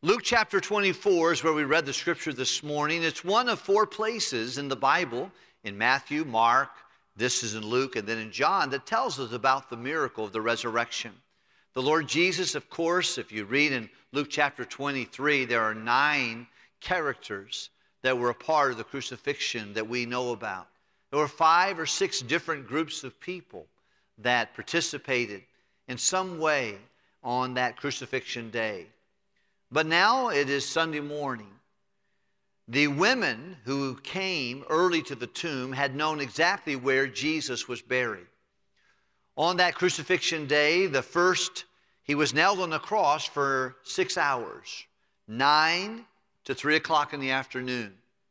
Luke chapter 24 is where we read the scripture this morning. It's one of 4 places in the Bible, in Matthew, Mark, this is in Luke, and then in John, that tells us about the miracle of the resurrection. The Lord Jesus, of course, if you read in Luke chapter 23, there are 9 characters that were a part of the crucifixion that we know about. There were 5 or 6 different groups of people that participated in some way on that crucifixion day. But now it is Sunday morning. The women who came early to the tomb had known exactly where Jesus was buried. On that crucifixion day, he was nailed on the cross for 6 hours, 9 to 3 o'clock in the afternoon.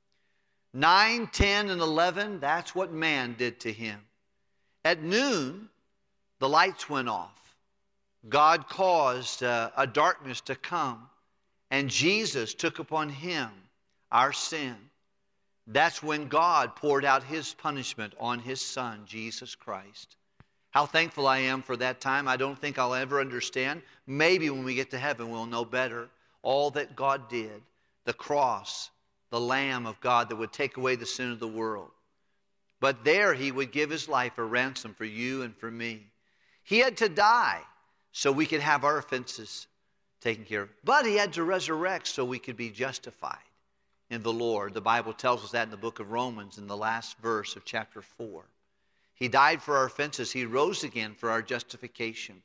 9, 10, and 11, that's what man did to him. At noon, the lights went off. God caused a darkness to come, and Jesus took upon him our sin. That's when God poured out his punishment on his Son, Jesus Christ. How thankful I am for that time. I don't think I'll ever understand. Maybe when we get to heaven, we'll know better all that God did. The cross, the Lamb of God that would take away the sin of the world. But there he would give his life a ransom for you and for me. He had to die so we could have our offenses taken care of. But he had to resurrect so we could be justified in the Lord. The Bible tells us that in the book of Romans in the last verse of chapter 4. He died for our offenses. He rose again for our justification.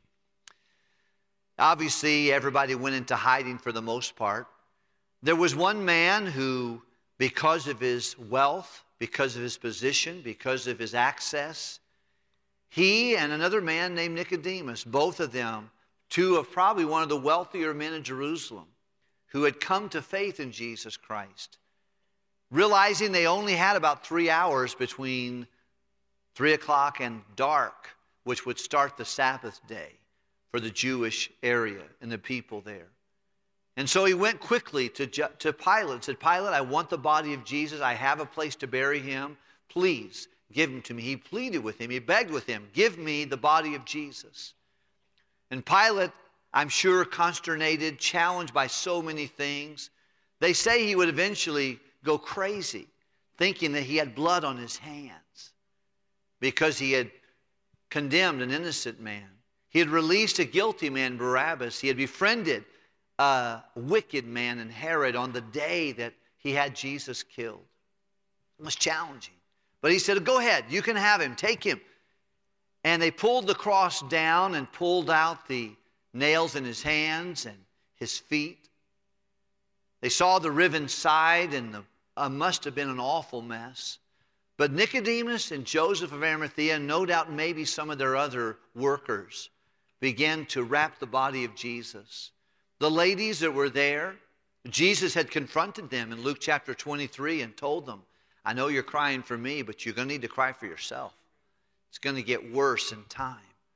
Obviously, everybody went into hiding for the most part. There was one man who, because of his wealth, because of his position, because of his access, he and another man named Nicodemus, both of them, 2 of probably one of the wealthier men in Jerusalem, who had come to faith in Jesus Christ, realizing they only had about 3 hours between 3 o'clock and dark, which would start the Sabbath day for the Jewish area and the people there. And so he went quickly to Pilate and said, Pilate, I want the body of Jesus. I have a place to bury him. Please give him to me. He pleaded with him. He begged with him, give me the body of Jesus. And Pilate, I'm sure, consternated, challenged by so many things. They say he would eventually go crazy, thinking that he had blood on his hands because he had condemned an innocent man. He had released a guilty man, Barabbas. He had befriended a wicked man in Herod on the day that he had Jesus killed. It was challenging. But he said, go ahead, you can have him, take him. And they pulled the cross down and pulled out the nails in his hands and his feet. They saw the riven side, and must have been an awful mess. But Nicodemus and Joseph of Arimathea, and no doubt maybe some of their other workers, began to wrap the body of Jesus. The ladies that were there, Jesus had confronted them in Luke chapter 23 and told them, I know you're crying for me, but you're going to need to cry for yourself. It's going to get worse in time.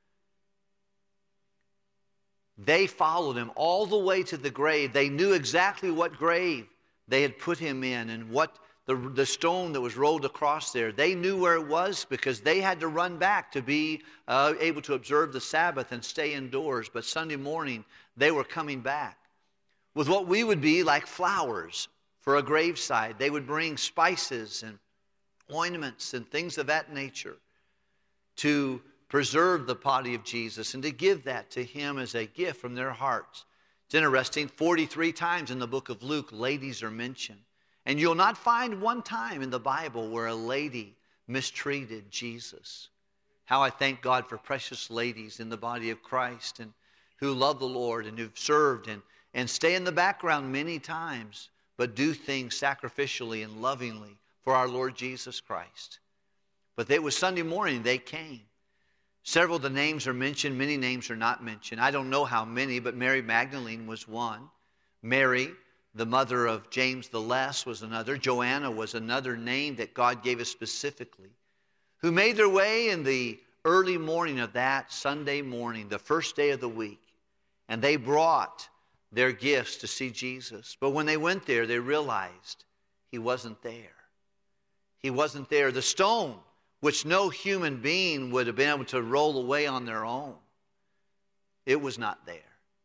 They followed him all the way to the grave. They knew exactly what grave they had put him in and what the stone that was rolled across there. They knew where it was because they had to run back to be able to observe the Sabbath and stay indoors. But Sunday morning, they were coming back with what we would be like flowers for a graveside. They would bring spices and ointments and things of that nature to preserve the body of Jesus and to give that to him as a gift from their hearts. It's interesting, 43 times in the book of Luke, ladies are mentioned. And you'll not find one time in the Bible where a lady mistreated Jesus. How I thank God for precious ladies in the body of Christ and who love the Lord and who've served and stay in the background many times, but do things sacrificially and lovingly for our Lord Jesus Christ. But it was Sunday morning they came. Several of the names are mentioned. Many names are not mentioned. I don't know how many, but Mary Magdalene was one. Mary, the mother of James the Less, was another. Joanna was another name that God gave us specifically, who made their way in the early morning of that Sunday morning, the first day of the week. And they brought their gifts to see Jesus. But when they went there, they realized he wasn't there. He wasn't there. The stone, which no human being would have been able to roll away on their own, it was not there.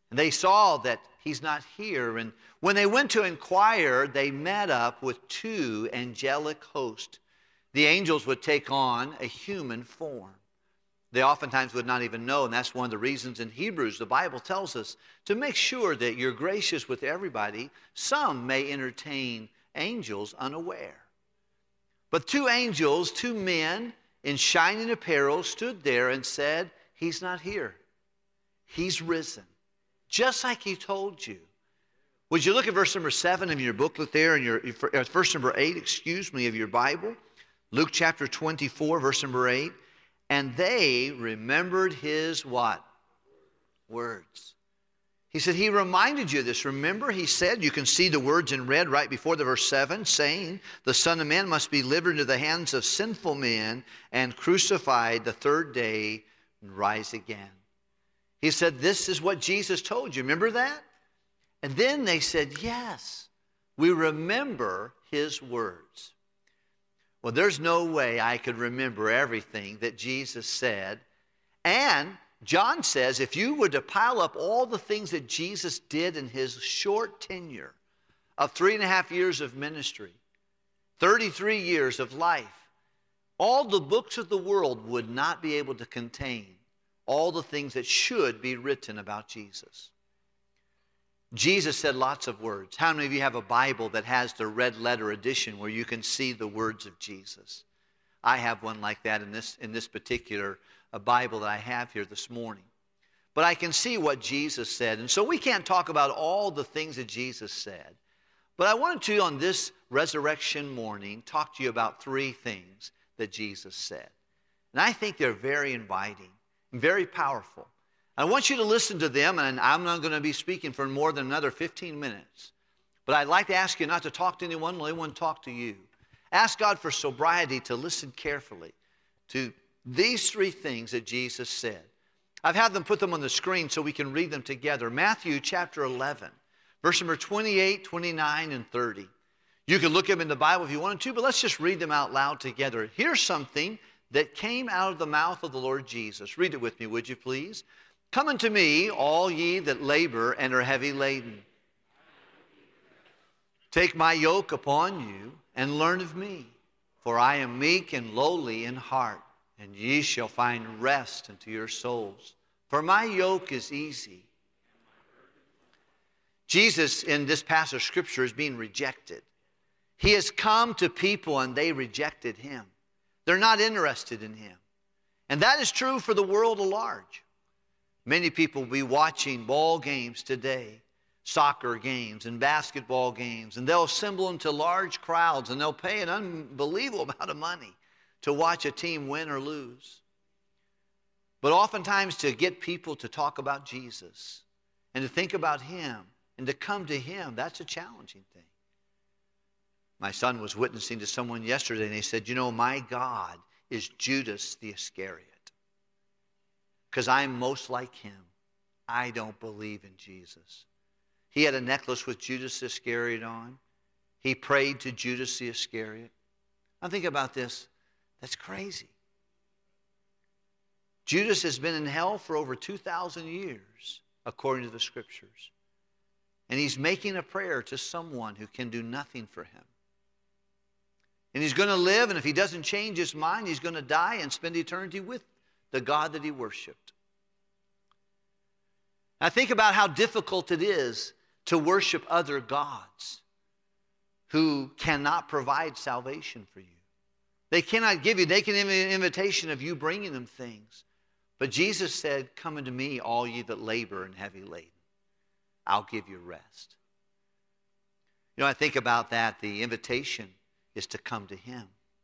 And they saw that he's not here. And when they went to inquire, they met up with two angelic hosts. The angels would take on a human form. They oftentimes would not even know, and that's one of the reasons in Hebrews the Bible tells us to make sure that you're gracious with everybody. Some may entertain angels unaware. But two angels, two men in shining apparel stood there and said, he's not here. He's risen, just like he told you. Would you look at verse number 7 in your booklet there, in verse number 8, of your Bible? Luke chapter 24, verse number 8. And they remembered his what? Words. He said, he reminded you of this. Remember, he said, you can see the words in red right before the verse 7, saying, the Son of Man must be delivered into the hands of sinful men and crucified the third day and rise again. He said, this is what Jesus told you. Remember that? And then they said, yes, we remember his words. Well, there's no way I could remember everything that Jesus said. And John says, if you were to pile up all the things that Jesus did in his short tenure of 3.5 years of ministry, 33 years of life, all the books of the world would not be able to contain all the things that should be written about Jesus. Jesus said lots of words. How many of you have a Bible that has the red letter edition where you can see the words of Jesus? I have one like that in this particular Bible that I have here this morning. But I can see what Jesus said. And so we can't talk about all the things that Jesus said. But I wanted to, on this resurrection morning, talk to you about 3 things that Jesus said. And I think they're very inviting and very powerful. I want you to listen to them, and I'm not going to be speaking for more than another 15 minutes. But I'd like to ask you not to talk to anyone, let anyone talk to you. Ask God for sobriety to listen carefully to these 3 things that Jesus said. I've had them put them on the screen so we can read them together. Matthew chapter 11, verse number 28, 29, and 30. You can look them in the Bible if you wanted to, but let's just read them out loud together. Here's something that came out of the mouth of the Lord Jesus. Read it with me, would you please? Come unto me, all ye that labor and are heavy laden. Take my yoke upon you and learn of me, for I am meek and lowly in heart, and ye shall find rest unto your souls. For my yoke is easy. Jesus, in this passage of Scripture, is being rejected. He has come to people and they rejected him. They're not interested in him. And that is true for the world at large. Many people will be watching ball games today, soccer games and basketball games, and they'll assemble into large crowds and they'll pay an unbelievable amount of money to watch a team win or lose. But oftentimes to get people to talk about Jesus and to think about him and to come to him, that's a challenging thing. My son was witnessing to someone yesterday and he said, you know, my God is Judas the Iscariot. Because I'm most like him. I don't believe in Jesus. He had a necklace with Judas Iscariot on. He prayed to Judas the Iscariot. Now think about this. That's crazy. Judas has been in hell for over 2,000 years, according to the Scriptures. And he's making a prayer to someone who can do nothing for him. And he's going to live, and if he doesn't change his mind, he's going to die and spend eternity with the God that he worshiped. Now think about how difficult it is to worship other gods who cannot provide salvation for you. They cannot give you, they can give you an invitation of you bringing them things. But Jesus said, come unto me, all ye that labor and heavy laden. I'll give you rest. You know, I think about that. The invitation is to come to him.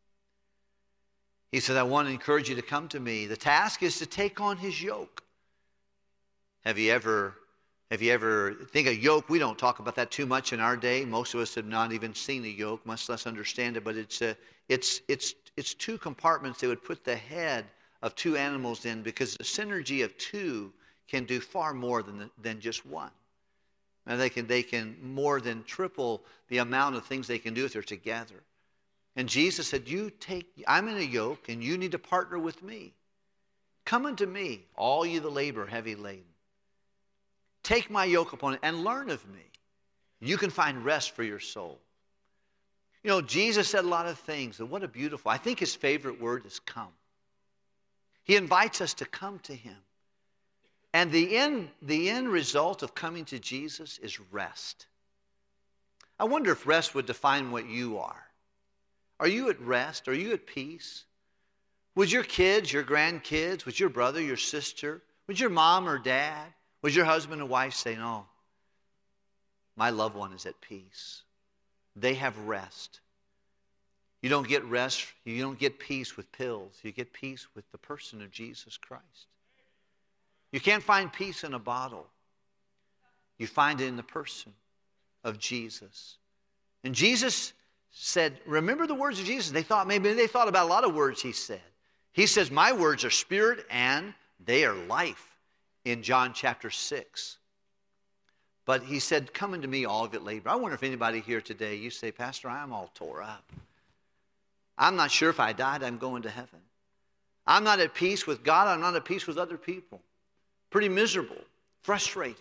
He said, I want to encourage you to come to me. The task is to take on his yoke. Have you ever think a yoke? We don't talk about that too much in our day. Most of us have not even seen a yoke, much less understand it. But it's 2 compartments they would put the head of 2 animals in, because the synergy of 2 can do far more than just one. And they can more than triple the amount of things they can do if they're together. And Jesus said, I'm in a yoke and you need to partner with me. Come unto me, all you that labor heavy laden. Take my yoke upon it and learn of me. You can find rest for your soul. You know, Jesus said a lot of things, and what a beautiful, I think his favorite word is come. He invites us to come to him. And the end result of coming to Jesus is rest. I wonder if rest would define what you are. Are you at rest? Are you at peace? Would your kids, your grandkids, would your brother, your sister, would your mom or dad, would your husband and wife say, no, my loved one is at peace. They have rest. You don't get rest, you don't get peace with pills. You get peace with the person of Jesus Christ. You can't find peace in a bottle. You find it in the person of Jesus. And Jesus said, remember the words of Jesus? Maybe they thought about a lot of words he said. He says, my words are spirit and they are life in John chapter 6. But he said, come unto me, all of it labor. I wonder if anybody here today, you say, Pastor, I'm all tore up. I'm not sure if I died, I'm going to heaven. I'm not at peace with God. I'm not at peace with other people. Pretty miserable, frustrated.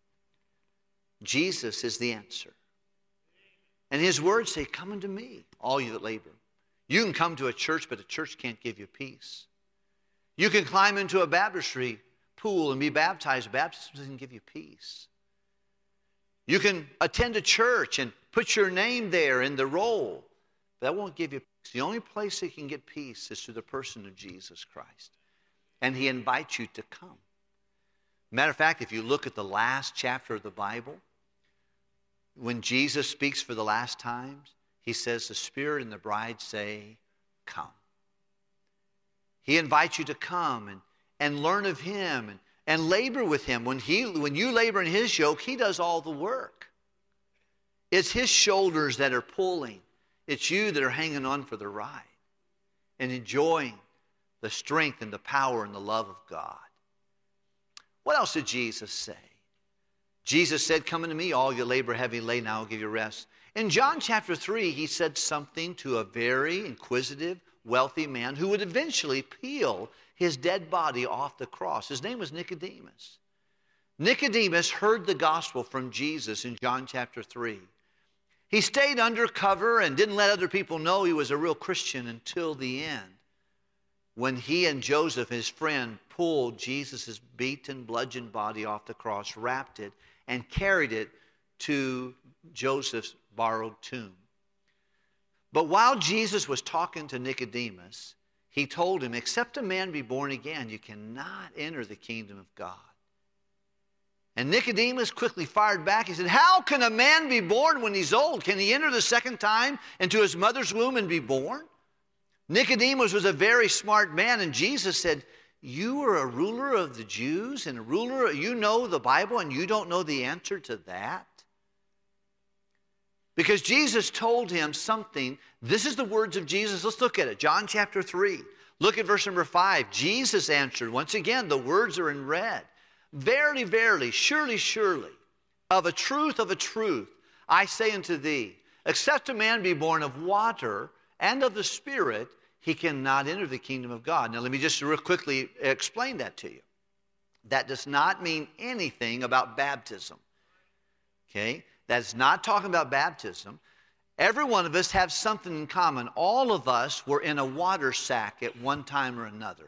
Jesus is the answer. And his words say, come unto me, all you that labor. You can come to a church, but a church can't give you peace. You can climb into a baptistry pool and be baptized. Baptism doesn't give you peace. You can attend a church and put your name there in the roll. That won't give you peace. The only place that can get peace is through the person of Jesus Christ. And he invites you to come. Matter of fact, if you look at the last chapter of the Bible, when Jesus speaks for the last times, he says, the Spirit and the bride say, come. He invites you to come and learn of him and labor with him. When you labor in his yoke, he does all the work. It's his shoulders that are pulling. It's you that are hanging on for the ride and enjoying the strength and the power and the love of God. What else did Jesus say? Jesus said, come unto me, all you labor heavy laden, I will give you rest. In John chapter 3, he said something to a very inquisitive, wealthy man who would eventually peel his dead body off the cross. His name was Nicodemus. Nicodemus heard the gospel from Jesus in John chapter 3. He stayed undercover and didn't let other people know he was a real Christian until the end, when he and Joseph, his friend, pulled Jesus' beaten, bludgeoned body off the cross, wrapped it, and carried it to Joseph's borrowed tomb. But while Jesus was talking to Nicodemus, he told him, except a man be born again, you cannot enter the kingdom of God. And Nicodemus quickly fired back. He said, how can a man be born when he's old? Can he enter the second time into his mother's womb and be born? Nicodemus was a very smart man, and Jesus said, you are a ruler of the Jews and you know the Bible and you don't know the answer to that? Because Jesus told him something. This is the words of Jesus. Let's look at it. John chapter 3. Look at verse number 5. Jesus answered. Once again, the words are in red. Verily, verily, surely, surely, of a truth, I say unto thee, except a man be born of water and of the Spirit, he cannot enter the kingdom of God. Now, let me just real quickly explain that to you. That does not mean anything about baptism. Okay? That's not talking about baptism. Every one of us have something in common. All of us were in a water sack at one time or another.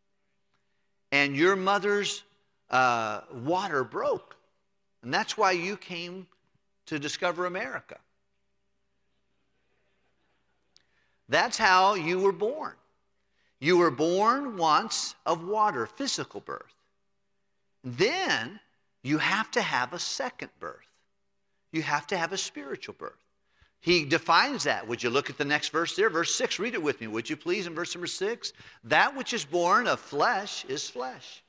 And your mother's water broke. And that's why you came to discover America. That's how you were born. You were born once of water, physical birth. Then you have to have a second birth. You have to have a spiritual birth. He defines that. Would you look at the next verse there? Verse 6, read it with me, would you please, in verse number 6? That which is born of flesh is flesh.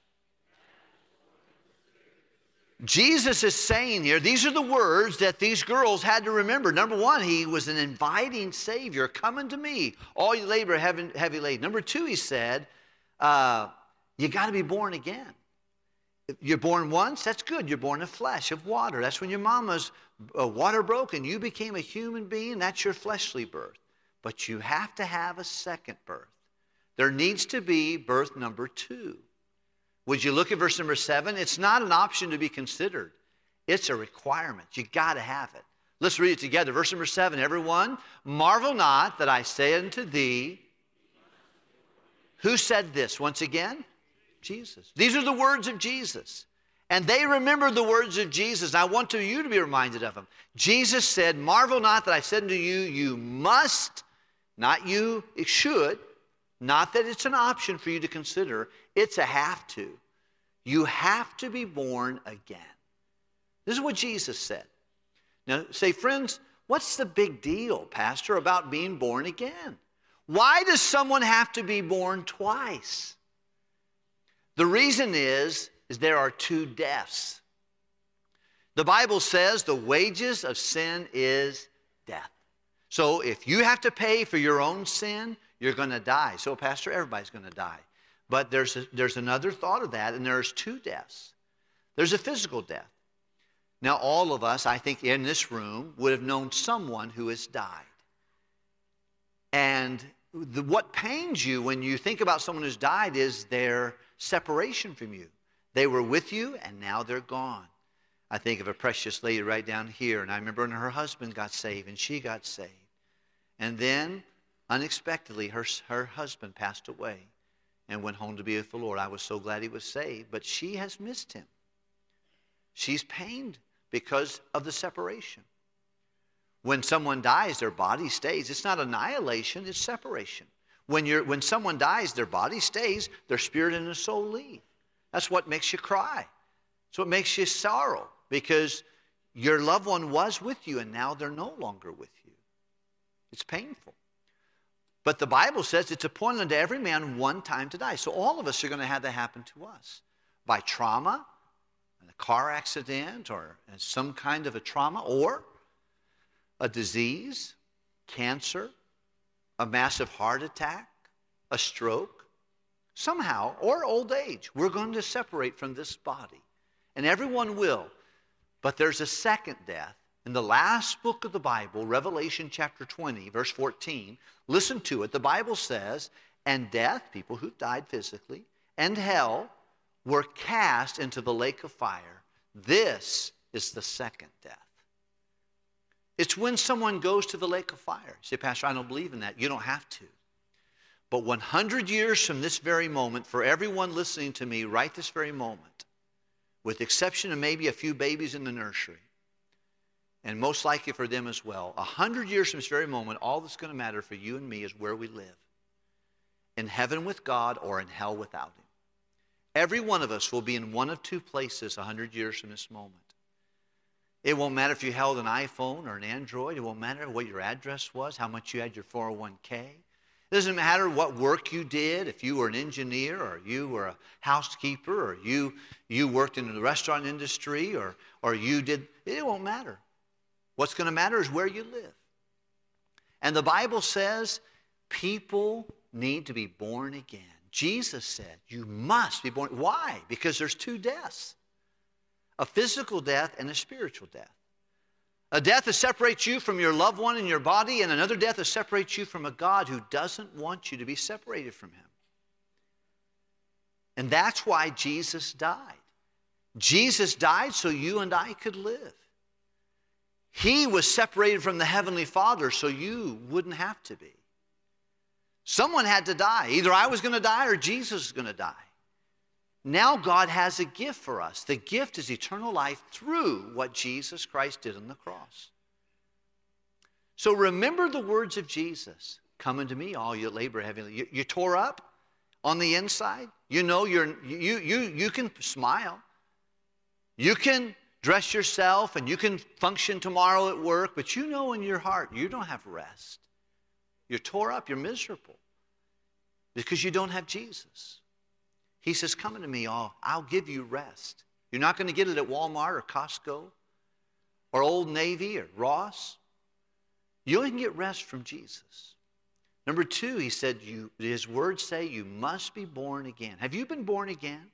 Jesus is saying here, these are the words that these girls had to remember. Number one, he was an inviting Savior. Come unto me, all you labor heavy laden. Number two, he said, you got to be born again. If you're born once, that's good. You're born of flesh, of water. That's when your mama's water broke and you became a human being. That's your fleshly birth. But you have to have a second birth. There needs to be birth number two. Would you look at verse number 7? It's not an option to be considered. It's a requirement. You got to have it. Let's read it together. Verse number 7, everyone, marvel not that I say unto thee. Who said this once again? Jesus. These are the words of Jesus. And they remembered the words of Jesus. I want you to be reminded of them. Jesus said, marvel not that I said unto you, you must, not you, it should, not that it's an option for you to consider. It's a have to. You have to be born again. This is what Jesus said. Now, say, friends, what's the big deal, Pastor, about being born again? Why does someone have to be born twice? The reason is there are two deaths. The Bible says the wages of sin is death. So if you have to pay for your own sin, you're going to die. So, Pastor, everybody's going to die. But there's another thought of that, and there's two deaths. There's a physical death. Now, all of us, I think, in this room would have known someone who has died. And what pains you when you think about someone who's died is their separation from you. They were with you, and now they're gone. I think of a precious lady right down here, and I remember when her husband got saved, and she got saved. And then, unexpectedly, her husband passed away and went home to be with the Lord. I was so glad he was saved, but she has missed him. She's pained because of the separation. When someone dies, their body stays. It's not annihilation, it's separation. When someone dies, their body stays, their spirit and their soul leave. That's what makes you cry. That's what makes you sorrow, because your loved one was with you and now they're no longer with you. It's painful. But the Bible says it's appointed unto every man one time to die. So all of us are going to have that happen to us. By trauma, a car accident, or some kind of a trauma, or a disease, cancer, a massive heart attack, a stroke, somehow, or old age. We're going to separate from this body. And everyone will. But there's a second death. In the last book of the Bible, Revelation chapter 20, verse 14, listen to it. The Bible says, and death, people who died physically, and hell were cast into the lake of fire. This is the second death. It's when someone goes to the lake of fire. You say, Pastor, I don't believe in that. You don't have to. But 100 years from this very moment, for everyone listening to me right this very moment, with the exception of maybe a few babies in the nursery, and most likely for them as well, 100 years from this very moment, all that's going to matter for you and me is where we live. In heaven with God or in hell without him. Every one of us will be in one of two places 100 years from this moment. It won't matter if you held an iPhone or an Android. It won't matter what your address was, how much you had your 401k. It doesn't matter what work you did, if you were an engineer or you were a housekeeper or you worked in the restaurant industry or you did. It won't matter. What's going to matter is where you live. And the Bible says people need to be born again. Jesus said, you must be born. Why? Because there's two deaths. A physical death and a spiritual death. A death that separates you from your loved one in your body, and another death that separates you from a God who doesn't want you to be separated from him. And that's why Jesus died. Jesus died so you and I could live. He was separated from the Heavenly Father so you wouldn't have to be. Someone had to die. Either I was going to die or Jesus was going to die. Now God has a gift for us. The gift is eternal life through what Jesus Christ did on the cross. So remember the words of Jesus. Come unto me, all you labor heavily. You tore up on the inside. You know you can smile. You can dress yourself and you can function tomorrow at work, but you know in your heart you don't have rest. You're tore up, you're miserable because you don't have Jesus. He says, come unto me, I'll give you rest. You're not going to get it at Walmart or Costco or Old Navy or Ross. You only can get rest from Jesus. Number two, he said, his words say you must be born again. Have you been born again?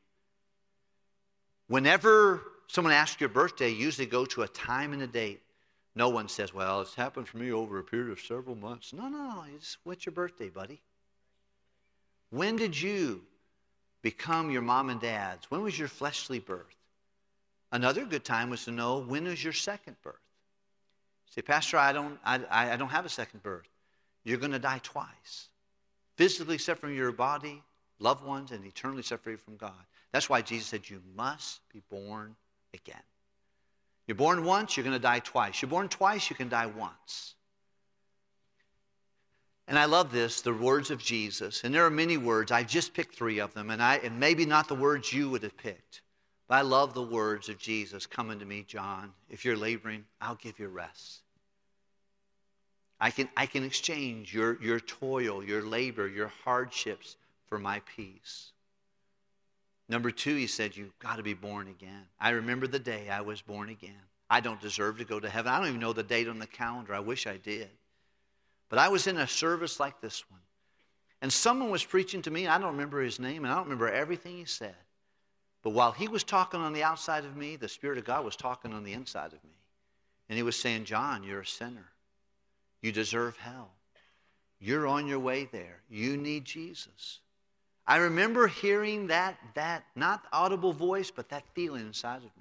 Whenever someone asks your birthday, you usually go to a time and a date. No one says, well, it's happened for me over a period of several months. No. What's your birthday, buddy? When did you become your mom and dad's? When was your fleshly birth? Another good time was to know, when was your second birth? Say, Pastor, I don't have a second birth. You're going to die twice. Physically separate from your body, loved ones, and eternally separated from God. That's why Jesus said you must be born again. You're born once, you're going to die twice. You're born twice, you can die once. And I love this, the words of Jesus. And there are many words. I just picked 3 of them. And maybe not the words you would have picked. But I love the words of Jesus. Come unto me, John. If you're laboring, I'll give you rest. I can exchange your toil, your labor, your hardships for my peace. Number 2, he said, you've got to be born again. I remember the day I was born again. I don't deserve to go to heaven. I don't even know the date on the calendar. I wish I did. But I was in a service like this one. And someone was preaching to me. I don't remember his name, and I don't remember everything he said. But while he was talking on the outside of me, the Spirit of God was talking on the inside of me. And he was saying, John, you're a sinner. You deserve hell. You're on your way there. You need Jesus. I remember hearing that not audible voice, but that feeling inside of me.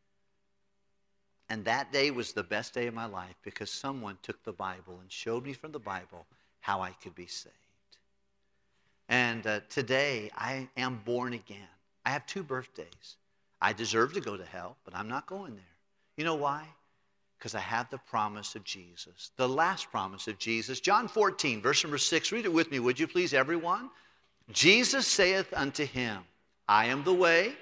And that day was the best day of my life because someone took the Bible and showed me from the Bible how I could be saved. And today I am born again. I have 2 birthdays. I deserve to go to hell, but I'm not going there. You know why? Because I have the promise of Jesus. The last promise of Jesus. John 14, verse number 6. Read it with me, would you please, everyone? Jesus saith unto him, I am the way.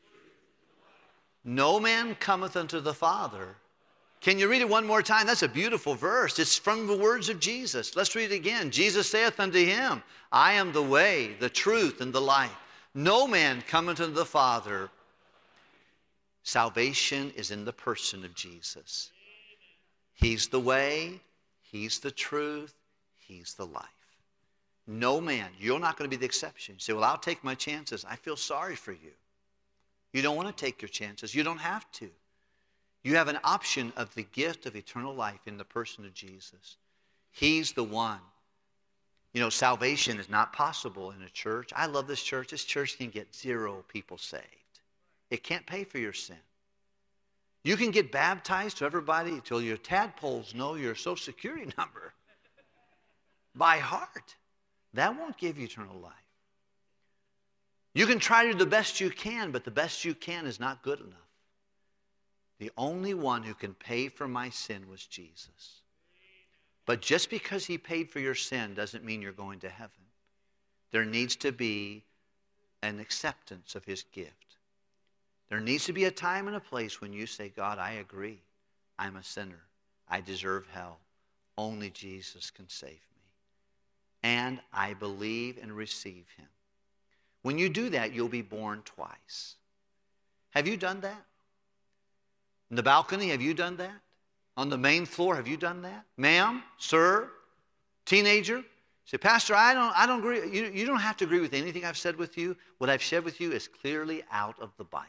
No man cometh unto the Father. Can you read it one more time? That's a beautiful verse. It's from the words of Jesus. Let's read it again. Jesus saith unto him, I am the way, the truth, and the life. No man cometh unto the Father. Salvation is in the person of Jesus. He's the way, he's the truth, he's the life. No man, you're not going to be the exception. You say, well, I'll take my chances. I feel sorry for you. You don't want to take your chances. You don't have to. You have an option of the gift of eternal life in the person of Jesus. He's the one. You know, salvation is not possible in a church. I love this church. This church can get 0 people saved. It can't pay for your sin. You can get baptized to everybody until your tadpoles know your social security number by heart. That won't give you eternal life. You can try to do the best you can, but the best you can is not good enough. The only one who can pay for my sin was Jesus. But just because he paid for your sin doesn't mean you're going to heaven. There needs to be an acceptance of his gift. There needs to be a time and a place when you say, God, I agree. I'm a sinner. I deserve hell. Only Jesus can save me. And I believe and receive him. When you do that, you'll be born twice. Have you done that? In the balcony, have you done that? On the main floor, have you done that? Ma'am, sir, teenager? Say, Pastor, I don't agree. You don't have to agree with anything I've said with you. What I've shared with you is clearly out of the Bible.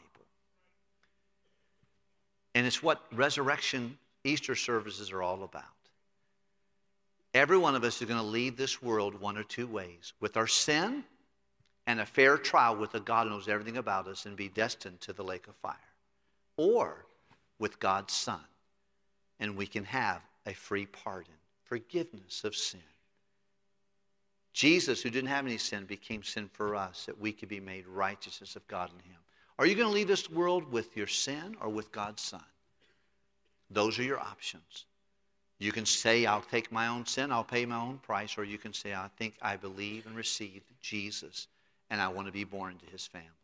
And it's what resurrection Easter services are all about. Every one of us is going to leave this world one or 2 ways. With our sin and a fair trial with a God who knows everything about us and be destined to the lake of fire. Or with God's Son. And we can have a free pardon, forgiveness of sin. Jesus, who didn't have any sin, became sin for us that we could be made righteousness of God in him. Are you going to leave this world with your sin or with God's Son? Those are your options. You can say, I'll take my own sin, I'll pay my own price, or you can say, I believe and receive Jesus, and I want to be born into his family.